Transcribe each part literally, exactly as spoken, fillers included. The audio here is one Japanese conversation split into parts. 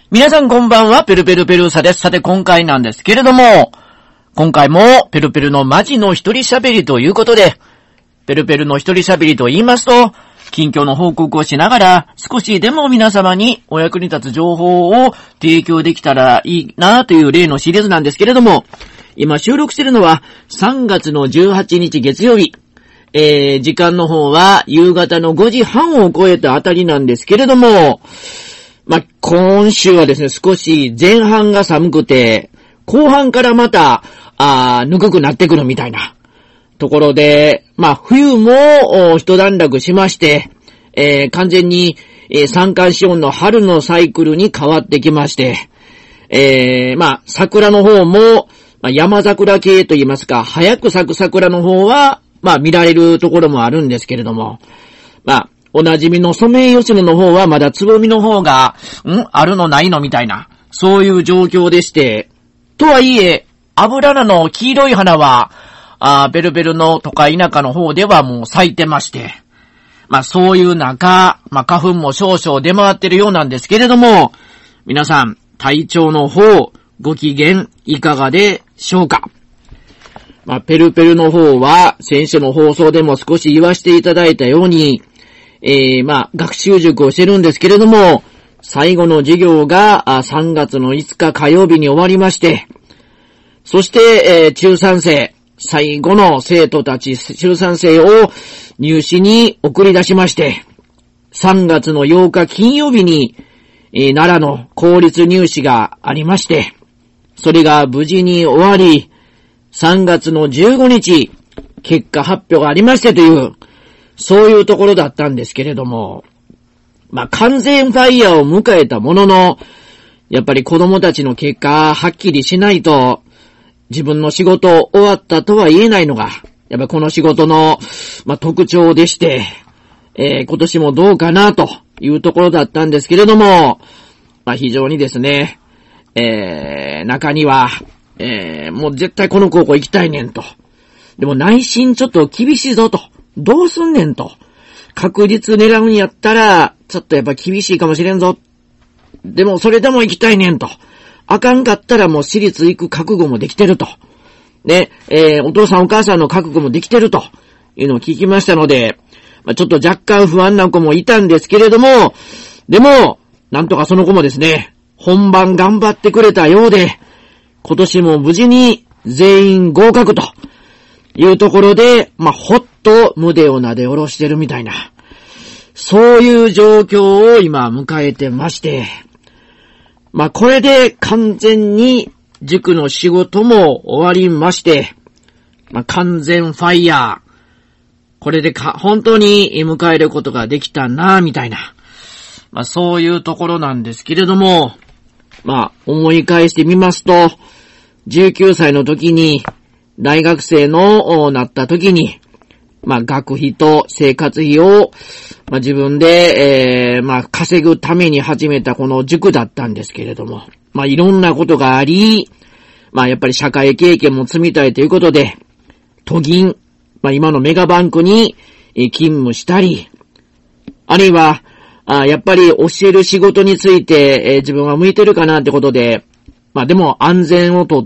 皆さんこんばんは、ペルペルペルーサです。さて今回なんですけれども、今回もペルペルのマジの一人喋りということで、ペルペルの一人喋りと言いますと、近況の報告をしながら、少しでも皆様にお役に立つ情報を提供できたらいいなという例のシリーズなんですけれども、今収録しているのはさんがつのじゅうはちにち月曜日。えー、時間の方は夕方のごじはんを超えたあたりなんですけれども、まあ、今週はですね、少し前半が寒くて、後半からまた、あー、ぬくくなってくるみたいなところで、まあ、冬も一段落しまして、えー、完全に、えー、三寒四温の春のサイクルに変わってきまして、えー、まあ、桜の方も、まあ、山桜系と言いますか、早く咲く桜の方は、まあ、見られるところもあるんですけれども、まあ、おなじみのソメイヨシノの方はまだつぼみの方が、んあるのないのみたいな、そういう状況でして、とはいえ、アブラナの黄色い花は、あベルベルの都会田舎の方ではもう咲いてまして、まあそういう中、まあ花粉も少々出回ってるようなんですけれども、皆さん、体調の方、ご機嫌いかがでしょうか？まあペルペルの方は、先週の放送でも少し言わせていただいたように、えー、まあ、学習塾をしてるんですけれども、最後の授業がさんがつのいつか火曜日に終わりまして、そして、えー、中さん生、最後の生徒たち、中さん生を入試に送り出しまして、さんがつのようか金曜日に、えー、奈良の公立入試がありまして、それが無事に終わり、さんがつのじゅうごにち、結果発表がありましてという、そういうところだったんですけれども、まあ、完全ファイヤーを迎えたものの、やっぱり子供たちの結果はっきりしないと、自分の仕事終わったとは言えないのが、やっぱこの仕事の、まあ、特徴でして、えー、今年もどうかなというところだったんですけれども、まあ、非常にですね、えー、中には、えー、もう絶対この高校行きたいねんと。でも内心ちょっと厳しいぞと。どうすんねんと。確実狙うんやったら、ちょっとやっぱ厳しいかもしれんぞ。でもそれでも行きたいねんと。あかんかったらもう私立行く覚悟もできてると。ね、えー、お父さんお母さんの覚悟もできてるというのを聞きましたので、まあ、ちょっと若干不安な子もいたんですけれども、でも、なんとかその子もですね、本番頑張ってくれたようで、今年も無事に全員合格というところで、まあ、ほっと胸をなで下ろしてるみたいな、そういう状況を今迎えてまして、まあ、これで完全に塾の仕事も終わりまして、まあ、完全ファイヤー、これでか、本当に迎えることができたな、みたいな、まあ、そういうところなんですけれども、まあ、思い返してみますと、じゅうきゅうさいの時に、大学生のなった時に、まあ学費と生活費を、まあ自分で、えー、まあ稼ぐために始めたこの塾だったんですけれども、まあいろんなことがあり、まあやっぱり社会経験も積みたいということで、都銀、まあ今のメガバンクに勤務したり、あるいは、あやっぱり教える仕事について、えー、自分は向いてるかなってことで、まあでも安全をとって、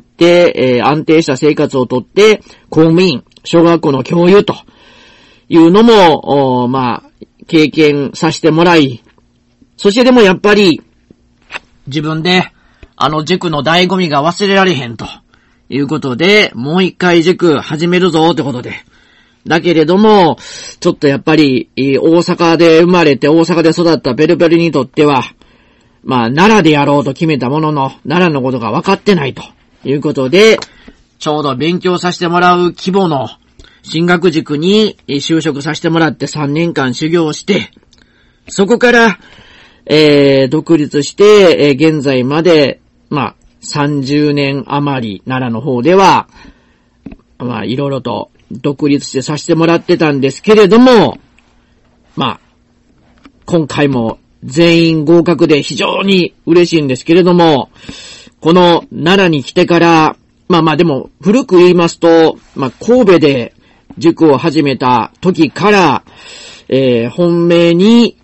えー、安定した生活をとって、公務員、小学校の教諭というのも、まあ、経験させてもらい、そしてでもやっぱり、自分で、あの塾の醍醐味が忘れられへんということで、もう一回塾始めるぞってことで。だけれども、ちょっとやっぱり、大阪で生まれて大阪で育ったペルペルにとっては、まあ、奈良でやろうと決めたものの、奈良のことが分かってないということで、ちょうど勉強させてもらう規模の進学塾に就職させてもらってさんねんかん修行して、そこから、えー、独立して、えー、現在まで、まあ、さんじゅうねん余り奈良の方では、まあ、いろいろと独立してさせてもらってたんですけれども、まあ、今回も、全員合格で非常に嬉しいんですけれども、この奈良に来てから、まあまあでも古く言いますと、まあ神戸で塾を始めた時から、えー、本命に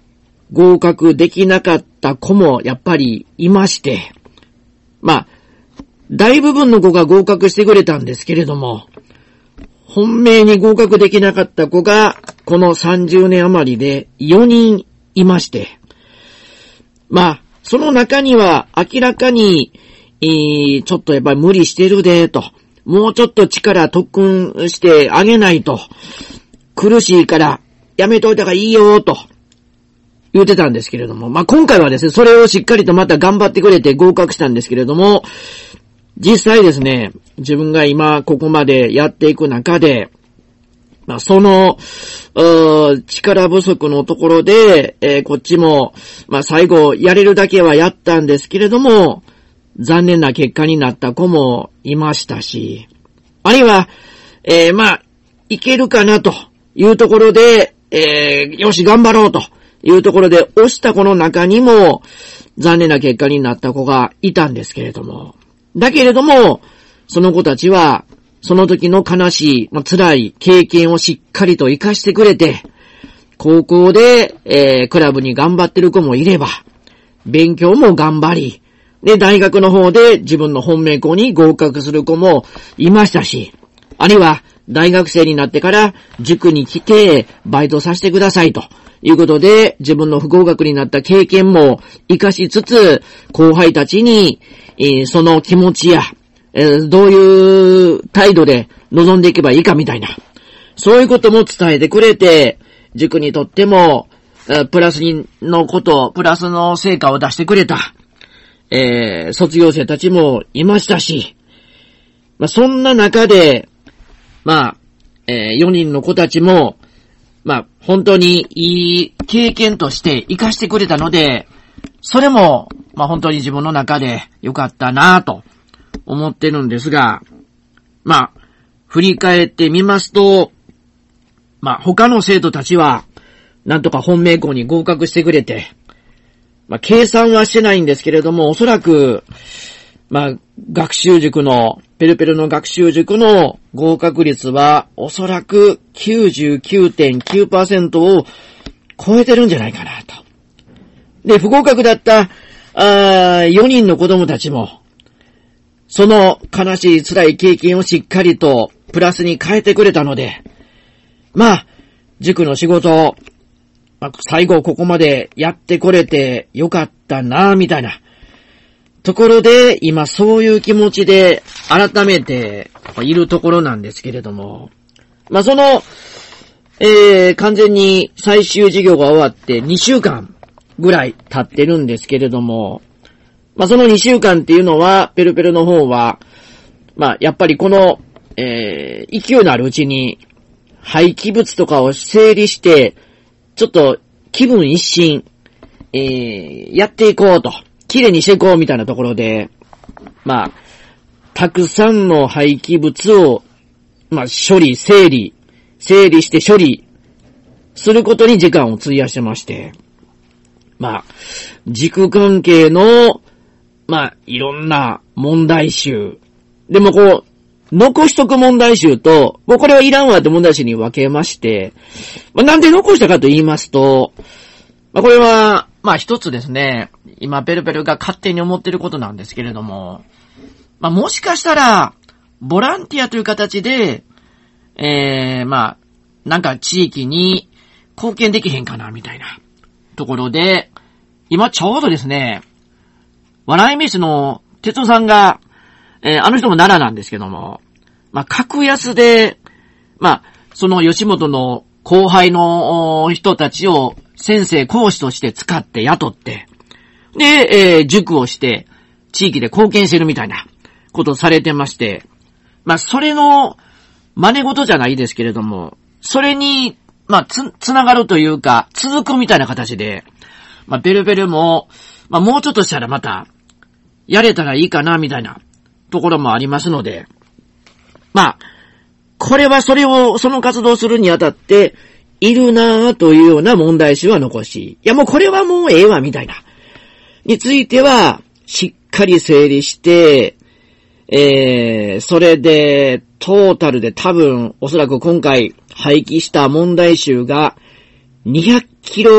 合格できなかった子もやっぱりいまして、まあ、大部分の子が合格してくれたんですけれども、本命に合格できなかった子が、このさんじゅうねん余りでよにんいまして、まあ、その中には明らかに、えー、ちょっとやっぱり無理してるで、と。もうちょっと力特訓してあげないと。苦しいからやめといた方がいいよ、と言ってたんですけれども。まあ、今回はですね、それをしっかりとまた頑張ってくれて合格したんですけれども、実際ですね、自分が今ここまでやっていく中で、まあ、その、力不足のところで、えー、こっちも、まあ、最後やれるだけはやったんですけれども、残念な結果になった子もいましたし、あるいは、えー、まあ、いけるかなというところで、えー、よし頑張ろうというところで押した子の中にも、残念な結果になった子がいたんですけれども、だけれども、その子たちは、その時の悲しい、まあ、辛い経験をしっかりと活かしてくれて、高校で、えー、クラブに頑張ってる子もいれば、勉強も頑張り、で、大学の方で自分の本命校に合格する子もいましたし、あるいは大学生になってから塾に来てバイトさせてくださいということで、自分の不合格になった経験も活かしつつ、後輩たちに、えー、その気持ちや、えー、どういう態度で臨んでいけばいいかみたいな、そういうことも伝えてくれて、塾にとっても、プラスのこと、プラスの成果を出してくれた、えー、卒業生たちもいましたし、まあ、そんな中で、まあ、えー、よにんの子たちも、まあ、本当にいい経験として活かしてくれたので、それも、まあ、本当に自分の中で良かったなぁと思ってるんですが、まあ、振り返ってみますと、まあ、他の生徒たちは、なんとか本命校に合格してくれて、まあ、計算はしてないんですけれども、おそらく、まあ、学習塾の、ペルペルの学習塾の合格率は、おそらく きゅうじゅうきゅうてんきゅうパーセント を超えてるんじゃないかなと。で、不合格だった、あよにんの子供たちも、その悲しい辛い経験をしっかりとプラスに変えてくれたので、まあ、塾の仕事を、まあ、最後ここまでやってこれてよかったなぁ、みたいなところで、今そういう気持ちで改めているところなんですけれども、まあその、えー、完全に最終授業が終わってにしゅうかんぐらい経ってるんですけれども、まあそのにしゅうかんっていうのは、ペルペルの方は、まあやっぱりこの、えー、勢いのあるうちに廃棄物とかを整理して、ちょっと気分一新、えー、やっていこうと、綺麗にしていこうみたいなところで、まあ、たくさんの廃棄物を、まあ処理、整理、整理して処理することに時間を費やしてまして、まあ、軸関係の、まあ、いろんな問題集。でもこう、残しとく問題集と、もうこれはいらんわって問題集に分けまして、まあ、なんで残したかと言いますと、まあ、これは、まあ一つですね、今ペルペルが勝手に思っていることなんですけれども、まあもしかしたら、ボランティアという形で、えー、まあ、なんか地域に貢献できへんかな、みたいなところで、今ちょうどですね、笑い飯の哲夫さんが、えー、あの人も奈良なんですけども、まあ、格安で、まあ、その吉本の後輩の人たちを先生講師として使って雇って、で、えー、塾をして、地域で貢献してるみたいなことをされてまして、まあ、それの真似事じゃないですけれども、それに、まあ、つ、つながるというか、続くみたいな形で、まあ、ベルベルも、まあ、もうちょっとしたらまた、やれたらいいかな、みたいなところもありますので、まあ、これはそれを、その活動するにあたって、いるなぁというような問題集は残し、いやもうこれはもうええわ、みたいな。については、しっかり整理して、えー、それで、トータルで多分、おそらく今回、廃棄した問題集が、にひゃくキロ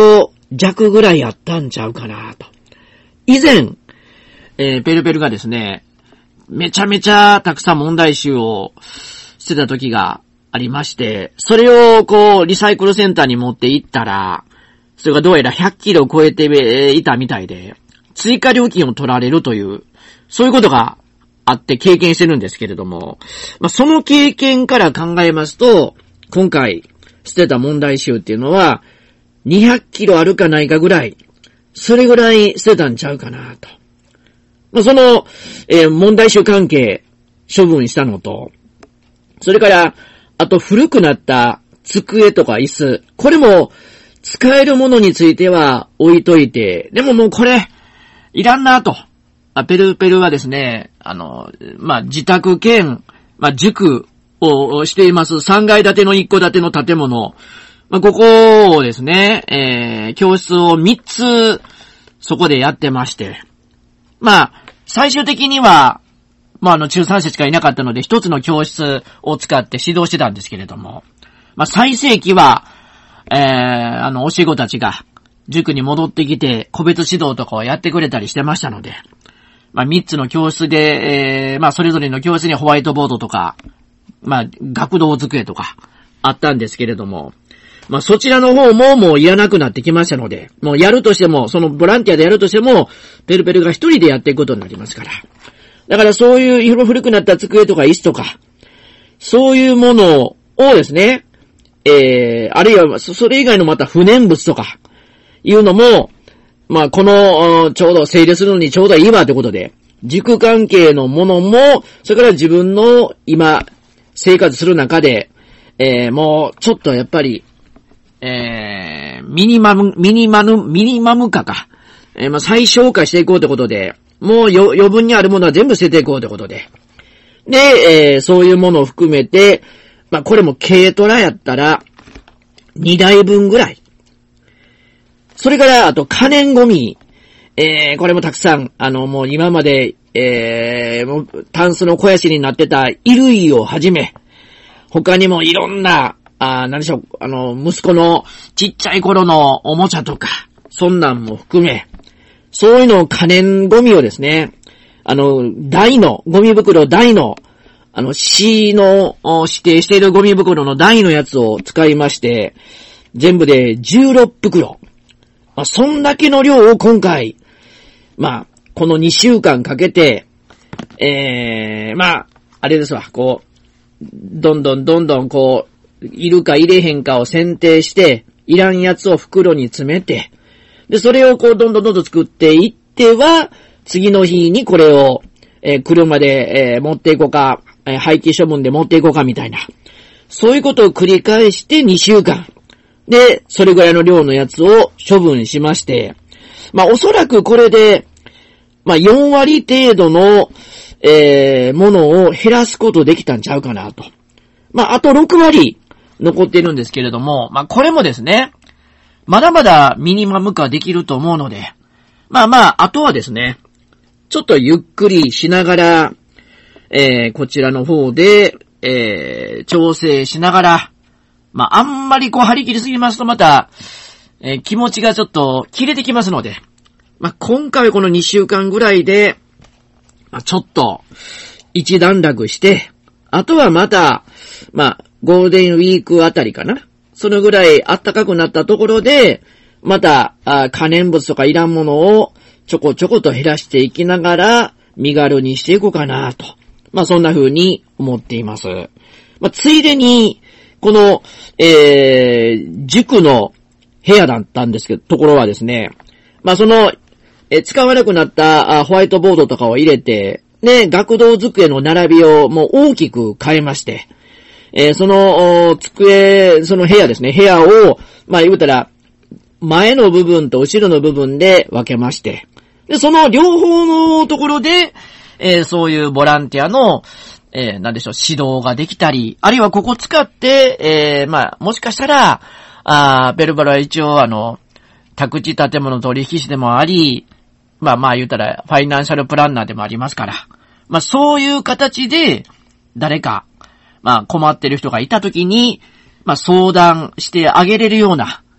弱ぐらいあったんちゃうかなと。以前、えー、ペルペルがですね、めちゃめちゃたくさん問題集をしてた時がありまして、それをこう、リサイクルセンターに持って行ったら、それがどうやらひゃっキロを超えていたみたいで、追加料金を取られるという、そういうことがあって経験してるんですけれども、まあ、その経験から考えますと、今回捨てた問題集っていうのは、にひゃっキロあるかないかぐらい、それぐらい捨てたんちゃうかなと。まあ、その、えー、問題集関係処分したのと、それから、あと古くなった机とか椅子、これも使えるものについては置いといて、でももうこれ、いらんなと。ペルペルはですね、あの、まあ、自宅兼、まあ、塾をしていますさんがい建てのいっこ建ての建物、まあ、ここをですね、えー、教室をみっつそこでやってまして、まあ、最終的には、まあ、あの、中さんせいしかいなかったので、一つの教室を使って指導してたんですけれども、まあ、最盛期は、えー、あの、教え子たちが、塾に戻ってきて、個別指導とかをやってくれたりしてましたので、まあ、三つの教室で、えー、まあ、それぞれの教室にホワイトボードとか、まあ、学童机とか、あったんですけれども、まあ、そちらの方ももういらなくなってきましたので、もうやるとしても、そのボランティアでやるとしても、ペルペルが一人でやっていくことになりますから。だからそういう古くなった机とか椅子とか、そういうものをですね、えー、あるいはそれ以外のまた不燃物とか、いうのも、まあこの、ちょうど整理するのにちょうどいいわということで、塾関係のものも、それから自分の今、生活する中で、えー、もうちょっとやっぱり、えー、ミニマム、ミニマム、ミニマム化か。えー、まあ最小化していこうということで、もう余分にあるものは全部捨てていこうということで。で、えー、そういうものを含めて、まあこれも軽トラやったら、にだいぶんぐらい。それから、あと可燃ゴミ。えー、これもたくさん、あの、もう今まで、えー、もうタンスの肥やしになってた衣類をはじめ、他にもいろんな、あー、何でしょう、あの、息子のちっちゃい頃のおもちゃとか、そんなんも含め、そういうのを可燃ゴミをですね、あの、大の、ゴミ袋大の、あの、市の指定しているゴミ袋の大のやつを使いまして、全部でじゅうろっぷくろ。まあ、そんだけの量を今回、まあ、このにしゅうかんかけて、えー、まあ、あれですわ、こう、どんどんどんどんこう、いるか入れへんかを選定して、いらんやつを袋に詰めて、で、それをこう、どんどんどんどん作っていっては、次の日にこれを、えー、車で、えー、持っていこうか、えー、廃棄処分で持っていこうかみたいな。そういうことを繰り返してにしゅうかん。で、それぐらいの量のやつを処分しまして、まあおそらくこれで、まあよんわり程度の、えー、ものを減らすことできたんちゃうかなと。まああとろくわり残っているんですけれども、まあこれもですね、まだまだミニマム化できると思うので、まあまあ、あとはですね、ちょっとゆっくりしながら、えー、こちらの方で、えー、調整しながら、まあ、あんまりこう張り切りすぎますとまた、えー、気持ちがちょっと切れてきますので、まあ、今回はこのにしゅうかんぐらいで、まあ、ちょっと、一段落して、あとはまた、まあ、ゴールデンウィークあたりかな。そのぐらい暖かくなったところで、また、あ可燃物とかいらんものをちょこちょこと減らしていきながら、身軽にしていこうかなと。まあそんな風に思っています。まあついでに、この、えー、塾の部屋だったんですけど、ところはですね、まあその、え使わなくなったあホワイトボードとかを入れて、で、学童机の並びをもう大きく変えまして、えー、その、机、その部屋ですね、部屋を、まあ言うたら、前の部分と後ろの部分で分けまして、で、その両方のところで、えー、そういうボランティアの、えー、なんでしょう、指導ができたり、あるいはここ使って、えー、まあ、もしかしたら、あベルバラは一応あの、宅地建物取引士でもあり、まあまあ言うたら、ファイナンシャルプランナーでもありますから、まあそういう形で、誰か、まあ困ってる人がいたときに、まあ相談してあげれるような、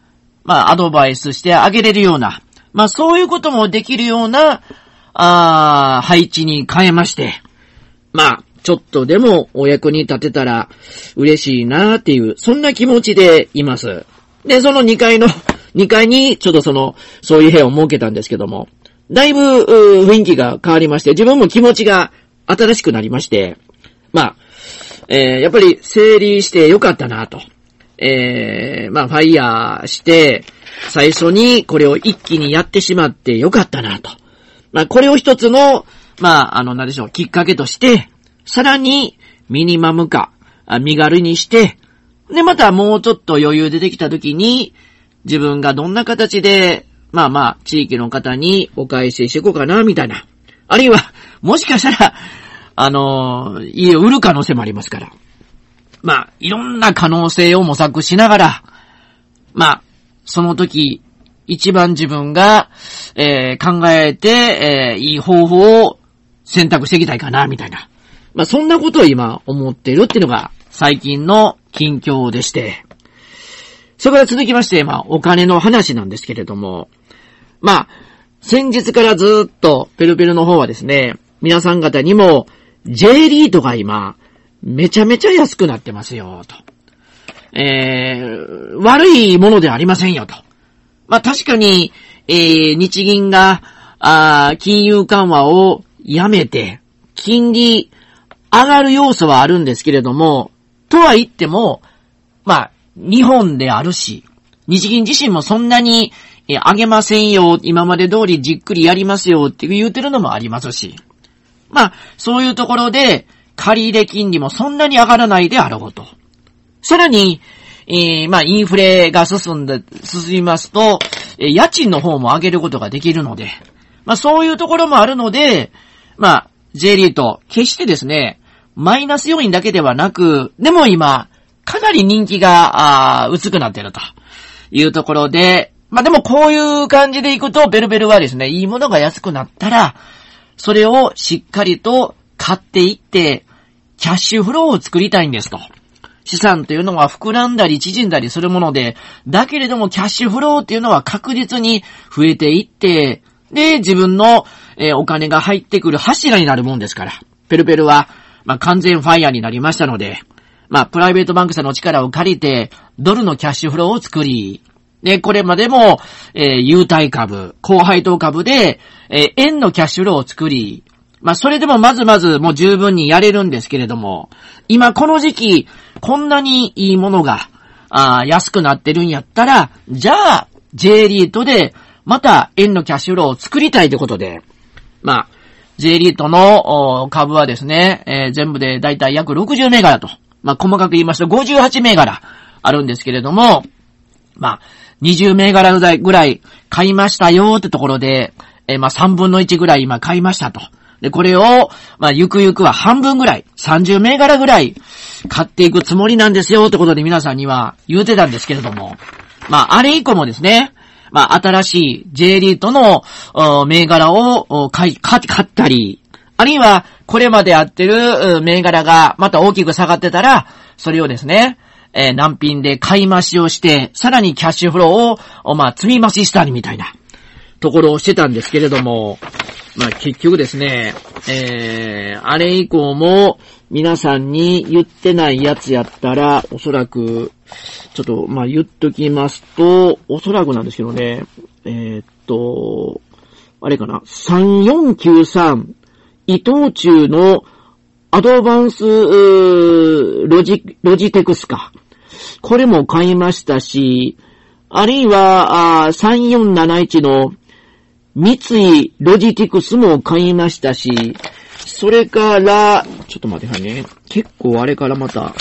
まあ、アドバイスしてあげれるような、まあ、そういうこともできるような、あー、配置に変えまして、まあ、ちょっとでもお役に立てたら嬉しいなっていう、そんな気持ちでいます。で、そのにかいの、にかいにちょっとその、そういう部屋を設けたんですけども、だいぶ雰囲気が変わりまして、自分も気持ちが新しくなりまして、まあ、えー、やっぱり整理してよかったなと。えー、まあ、ファイヤーして、最初にこれを一気にやってしまってよかったなと。まあ、これを一つの、まあ、あの、なんでしょう、きっかけとして、さらにミニマム化、身軽にして、で、またもうちょっと余裕出てきたときに、自分がどんな形で、まあまあ、地域の方にお返ししていこうかな、みたいな。あるいは、もしかしたら、あのー、家を売る可能性もありますから。まあ、いろんな可能性を模索しながら、まあ、その時、一番自分が、えー、考えて、えー、いい方法を選択していきたいかな、みたいな。まあ、そんなことを今思っているっていうのが、最近の近況でして。それから続きまして、まあ、お金の話なんですけれども、まあ、先日からずっと、ペルペルの方はですね、皆さん方にも、J リートが今、めちゃめちゃ安くなってますよ、と。えー、悪いものではありませんよ、と。まあ、確かに、えー、日銀が、あ金融緩和をやめて、金利上がる要素はあるんですけれども、とは言っても、まあ、日本であるし、日銀自身もそんなに、えー、上げませんよ、今まで通りじっくりやりますよって言うてるのもありますし、まあ、そういうところで、借入金利もそんなに上がらないであろうと。さらに、えー、まあ、インフレが進んで、進みますと、えー、家賃の方も上げることができるので、まあ、そういうところもあるので、まあ、J リート、決してですね、マイナス要因だけではなく、でも今、かなり人気が、あー、薄くなっているというところで、まあ、でもこういう感じでいくと、ベルベルはですね、いいものが安くなったら、それをしっかりと買っていって、キャッシュフローを作りたいんですと。資産というのは膨らんだり縮んだりするもので、だけれどもキャッシュフローっていうのは確実に増えていって、で、自分の、えー、お金が入ってくる柱になるもんですから。ペルペルは、まあ、完全ファイヤーになりましたので、まあ、プライベートバンクさんの力を借りて、ドルのキャッシュフローを作り、で、これまでも、えー、優待株、高配当株で、えー、円のキャッシュフローを作り、まあ、それでもまずまずもう十分にやれるんですけれども、今この時期、こんなにいいものが、あ安くなってるんやったら、じゃあ、J リートで、また円のキャッシュフローを作りたいということで、まあ、J リートの株はですね、えー、全部でだいたい約ろくじゅう銘柄と、まあ、細かく言いますとごじゅうはち銘柄あるんですけれども、まあ、にじゅう銘柄ぐらい買いましたよってところで、えー、まあ、さんぶんのいちぐらい今買いましたと。で、これを、まあ、ゆくゆくは半分ぐらい、さんじゅう銘柄ぐらい買っていくつもりなんですよってことで皆さんには言うてたんですけれども、まあ、あれ以降もですね、まあ、新しい J リートの銘柄を買い、買ったり、あるいはこれまでやってる銘柄がまた大きく下がってたら、それをですね、えー、難品で買い増しをして、さらにキャッシュフローを、まあ、積み増ししたりみたいなところをしてたんですけれども、まあ、結局ですね、えー、あれ以降も皆さんに言ってないやつやったら、おそらく、ちょっと、まあ、言っときますと、おそらくなんですけどね、えー、っと、あれかな、さんよんきゅうさん、伊藤忠のアドバンスロジ、ロジテクスか。これも買いましたし、あるいは、さんよんなないちの三井ロジティクスも買いましたし、それから、ちょっと待ってくださいね。結構あれからまた、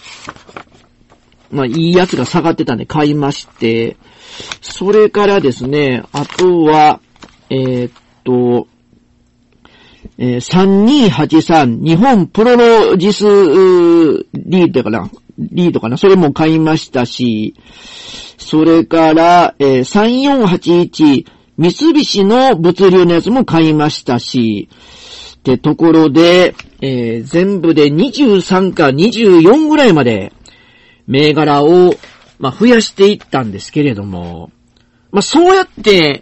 まあいいやつが下がってたんで買いまして、それからですね、あとは、えー、っと、えー、さんにーはちさん日本プロロジスリードかなリードかなそれも買いましたし、それから、えー、さんよんはちいち三菱の物流のやつも買いましたし、ってところで、えー、全部でにじゅうさんかにじゅうよんぐらいまで銘柄を、まあ、増やしていったんですけれども、 まあ、そうやって、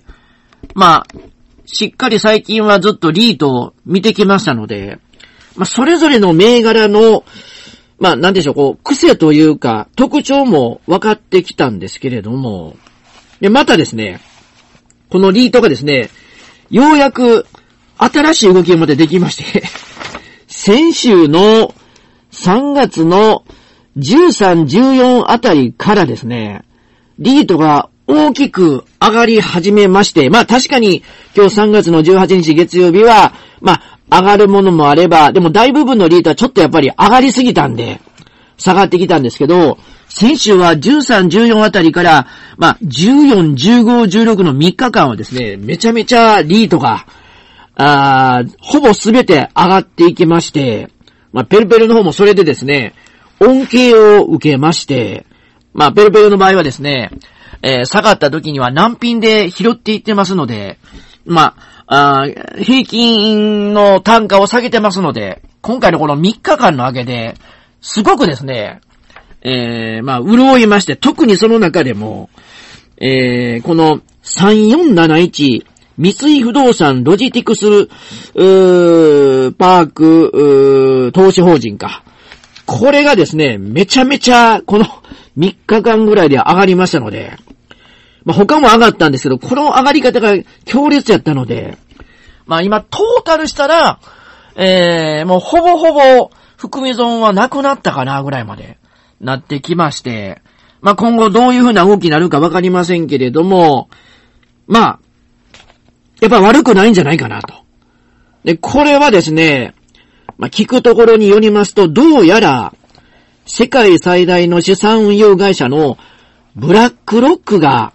まあ、しっかり最近はずっとリートを見てきましたので、まあ、それぞれの銘柄の、まあ、なんでしょう、こう、癖というか、特徴も分かってきたんですけれども、で、またですね、このリートがですね、ようやく新しい動きがまたできまして、先週のさんがつのじゅうさん、じゅうよんあたりからですね、リートが大きく上がり始めまして、まあ確かに今日さんがつのじゅうはちにち月曜日は、まあ上がるものもあれば、でも大部分のリートはちょっとやっぱり上がりすぎたんで、下がってきたんですけど、先週はじゅうさん、じゅうよんあたりから、まあじゅうよん、じゅうご、じゅうろくのみっかかんはですね、めちゃめちゃリートが、あーほぼすべて上がっていきまして、まあペルペルの方もそれでですね、恩恵を受けまして、まあペルペルの場合はですね、えー、下がった時には難品で拾っていってますので、まあ、あ平均の単価を下げてますので、今回のこのみっかかんの上げで、すごくですね、えー、まあ、潤いまして、特にその中でも、えー、このさんよんなないち、三井不動産ロジティクス、うー、パーク、うー、投資法人か。これがですね、めちゃめちゃ、このみっかかんぐらいで上がりましたので、まあ、他も上がったんですけど、この上がり方が強烈やったので、まあ今トータルしたら、えー、もうほぼほぼ含み損はなくなったかなぐらいまでなってきまして、まあ今後どういう風な動きになるかわかりませんけれども、まあ、やっぱ悪くないんじゃないかなと。で、これはですね、まあ聞くところによりますと、どうやら世界最大の資産運用会社のブラックロックが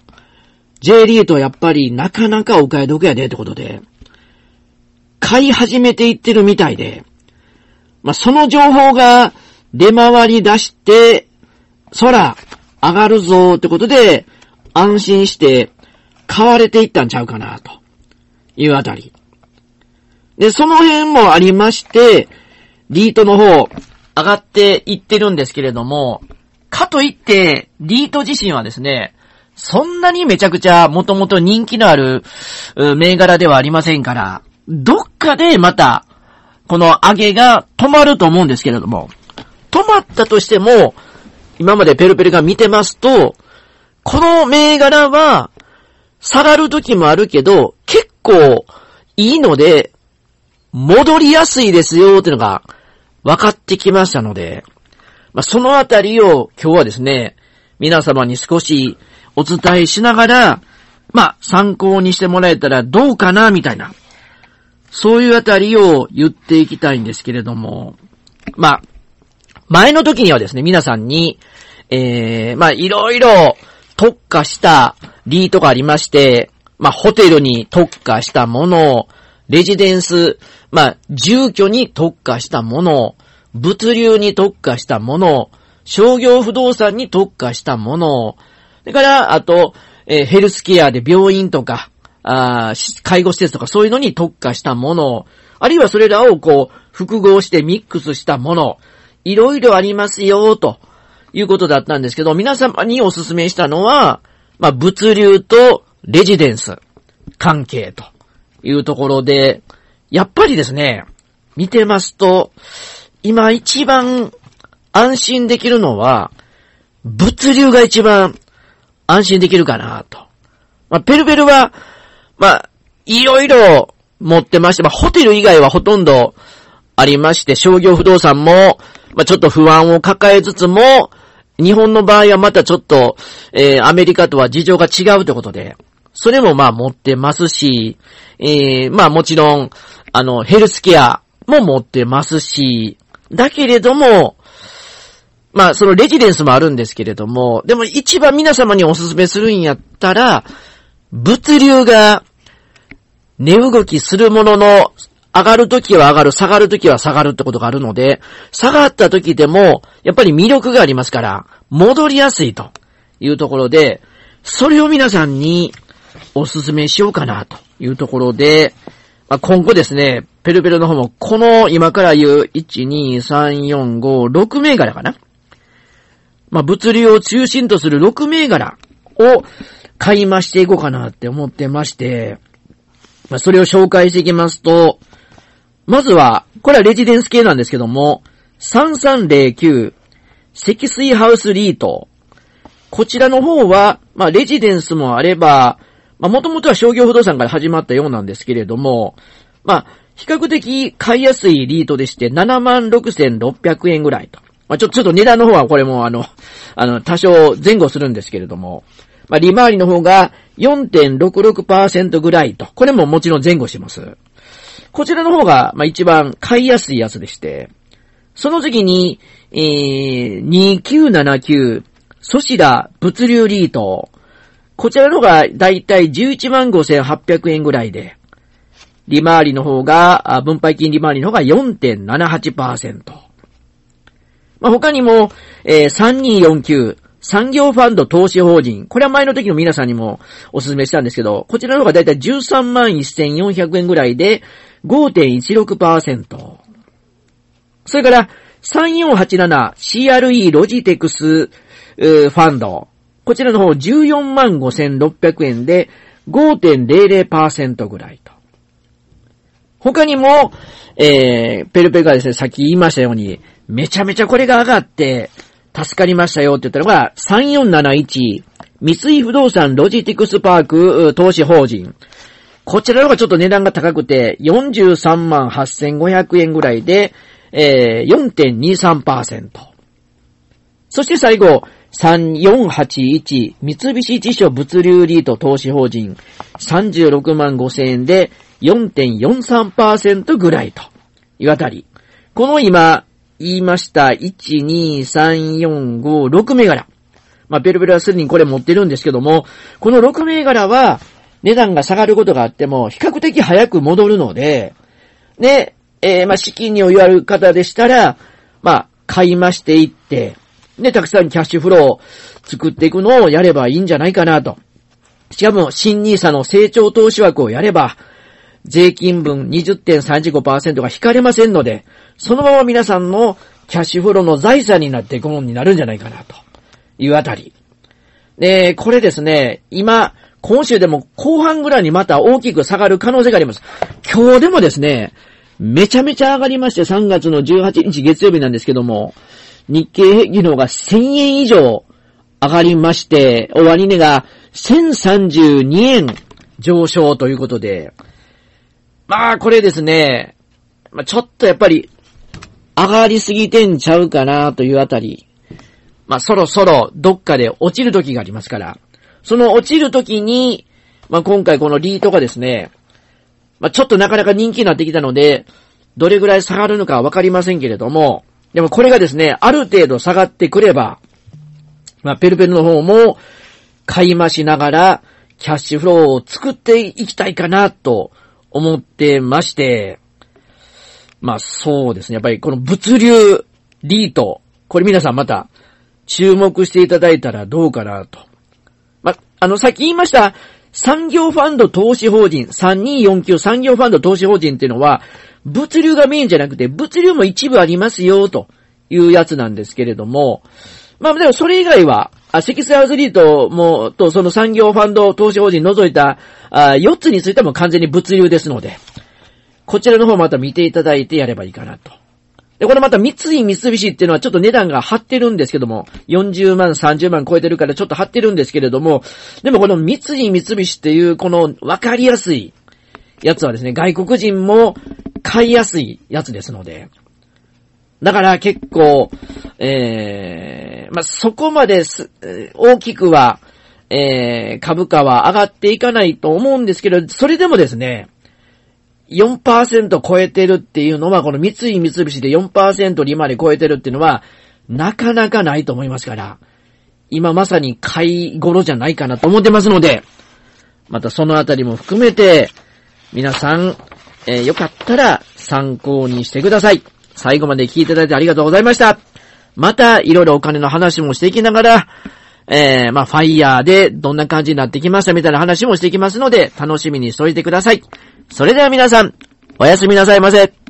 J リートはやっぱりなかなかお買い得やでってことで、買い始めていってるみたいで、まあ、その情報が出回り出して、そら、上がるぞってことで、安心して買われていったんちゃうかな、というあたり。で、その辺もありまして、リートの方、上がっていってるんですけれども、かといって、リート自身はですね、そんなにめちゃくちゃもともと人気のある銘柄ではありませんから、どっかでまた、この上げが止まると思うんですけれども、止まったとしても、今までペルペルが見てますと、この銘柄は、下がる時もあるけど、結構いいので、戻りやすいですよっていうのが分かってきましたので、まあ、そのあたりを今日はですね、皆様に少しお伝えしながら、まあ、参考にしてもらえたらどうかな、みたいな。そういうあたりを言っていきたいんですけれども、まあ、前の時にはですね、皆さんに、えー、まあ、いろいろ特化したリートがありまして、まあ、ホテルに特化したもの、レジデンス、まあ、住居に特化したもの、物流に特化したもの、商業不動産に特化したもの、それから、あと、えー、ヘルスケアで病院とか、あ介護施設とかそういうのに特化したもの、あるいはそれらをこう、複合してミックスしたもの、いろいろありますよ、ということだったんですけど、皆様にお勧めしたのは、まあ、物流とレジデンス関係というところで、やっぱりですね、見てますと、今一番安心できるのは、物流が一番安心できるかなと。まあ、ペルペルは、まあ、いろいろ持ってまして、まあ、ホテル以外はほとんどありまして、商業不動産も、まあ、ちょっと不安を抱えつつも、日本の場合はまたちょっと、えー、アメリカとは事情が違うということで、それもまあ持ってますし、えー、まあもちろん、あの、ヘルスケアも持ってますし、だけれども、まあそのレジデンスもあるんですけれども、でも一番皆様にお勧めするんやったら、物流が値動きするものの、上がるときは上がる、下がるときは下がるってことがあるので、下がったときでも、やっぱり魅力がありますから、戻りやすいというところで、それを皆さんにお勧めしようかなというところで、まあ、今後ですね、ペルペルの方も、この今から言う、いち、に、さん、よん、ご、ろく銘柄かな。まあ、物流を中心とするろく銘柄を、 買い増していこうかなって思ってまして、まあ、それを紹介していきますと、まずは、これはレジデンス系なんですけども、さんさんぜろきゅう積水ハウスリート。こちらの方は、まあ、レジデンスもあれば、まあ、もともとは商業不動産から始まったようなんですけれども、まあ、比較的買いやすいリートでして、ななまんろくせんろっぴゃくえんぐらいと。まあ、ちょ、ちょっと値段の方はこれもあの、あの、多少前後するんですけれども、まあ、利回りの方が よんてんろくろくパーセント ぐらいと。これももちろん前後します。こちらの方が、まあ、一番買いやすいやつでして、その次に、えー、にきゅうななきゅう、ソシダ物流リート。こちらの方がだいたいじゅういちまんごせんはっぴゃくえんぐらいで、利回りの方が、分配金利回りの方が よんてんななはちパーセント。まあ、他にも、えー、さんにーよんきゅう、産業ファンド投資法人。これは前の時の皆さんにもお勧めしたんですけど、こちらの方がだいたいじゅうさんまんせんよんひゃくえんぐらいで ごてんいちろくパーセント。それから、さんよんはちななシーアールイー ロジテクスファンド。こちらの方じゅうよんまんごせんろっぴゃくえんで ごてんぜろぜろパーセント ぐらいと。他にも、えー、ペルペルがですね、さっき言いましたように、めちゃめちゃこれが上がって、助かりましたよって言ったのが、さんよんなないち、三井不動産ロジティクスパーク投資法人。こちらの方がちょっと値段が高くて、よんじゅうさんまんはっせんごひゃくえんぐらいで、えー、よんてんにさんパーセント。そして最後、さんよんはちいち、三菱地所物流リート投資法人、さんじゅうろくまんごせんえんで、よんてんよんさんパーセント ぐらいというあたり。この今言いました、いち、に、さん、よん、ご、ろく銘柄。まあ、ペルペルはすでにこれ持ってるんですけども、このろく銘柄は値段が下がることがあっても、比較的早く戻るので、で、えー、まあ、資金に余裕ある方でしたら、まあ、買い増していって、で、たくさんキャッシュフローを作っていくのをやればいいんじゃないかなと。しかも、新ニーサの成長投資枠をやれば、税金分 にじゅってんさんごパーセント が引かれませんので、そのまま皆さんのキャッシュフローの財産になっていくものになるんじゃないかなというあたり。で、これですね、今、今週でも後半ぐらいにまた大きく下がる可能性があります。今日でもですね、めちゃめちゃ上がりまして、さんがつのじゅうはちにち月曜日なんですけども、日経平均の方がせんえん以上上がりまして、終値がせんさんじゅうにえん上昇ということで、まあこれですね、まあ、ちょっとやっぱり上がりすぎてんちゃうかなというあたり、まあそろそろどっかで落ちる時がありますから、その落ちる時に、まあ今回このリートがですね、まあちょっとなかなか人気になってきたので、どれぐらい下がるのかわかりませんけれども、でもこれがですね、ある程度下がってくれば、まあペルペルの方も買い増しながらキャッシュフローを作っていきたいかなと思ってまして、まあそうですね。やっぱりこの物流リート、これ皆さんまた注目していただいたらどうかなと。まあ、あのさっき言いました産業ファンド投資法人、さんにーよんきゅう産業ファンド投資法人っていうのは、物流がメインじゃなくて物流も一部ありますよというやつなんですけれども、まあでもそれ以外は、あ、積水ハウスリートも、とその産業ファンド投資法人除いた、あ、よっつについても完全に物流ですので、こちらの方また見ていただいてやればいいかなと。で、これまた三井三菱っていうのはちょっと値段が張ってるんですけども、よんじゅうまん、さんじゅうまん超えてるからちょっと張ってるんですけれども、でもこの三井三菱っていうこの分かりやすいやつはですね、外国人も買いやすいやつですので、だから結構、えー、まあ、そこまです大きくは、えー、株価は上がっていかないと思うんですけど、それでもですね、よんパーセント 超えてるっていうのは、この三井三菱で よんパーセント 利回り超えてるっていうのは、なかなかないと思いますから、今まさに買い頃じゃないかなと思ってますので、またそのあたりも含めて、皆さん、えー、よかったら参考にしてください。最後まで聞いていただいてありがとうございました。また、いろいろお金の話もしていきながら、えー、まあ、ファイヤーでどんな感じになってきましたみたいな話もしていきますので、楽しみにしておいてください。それでは皆さん、おやすみなさいませ。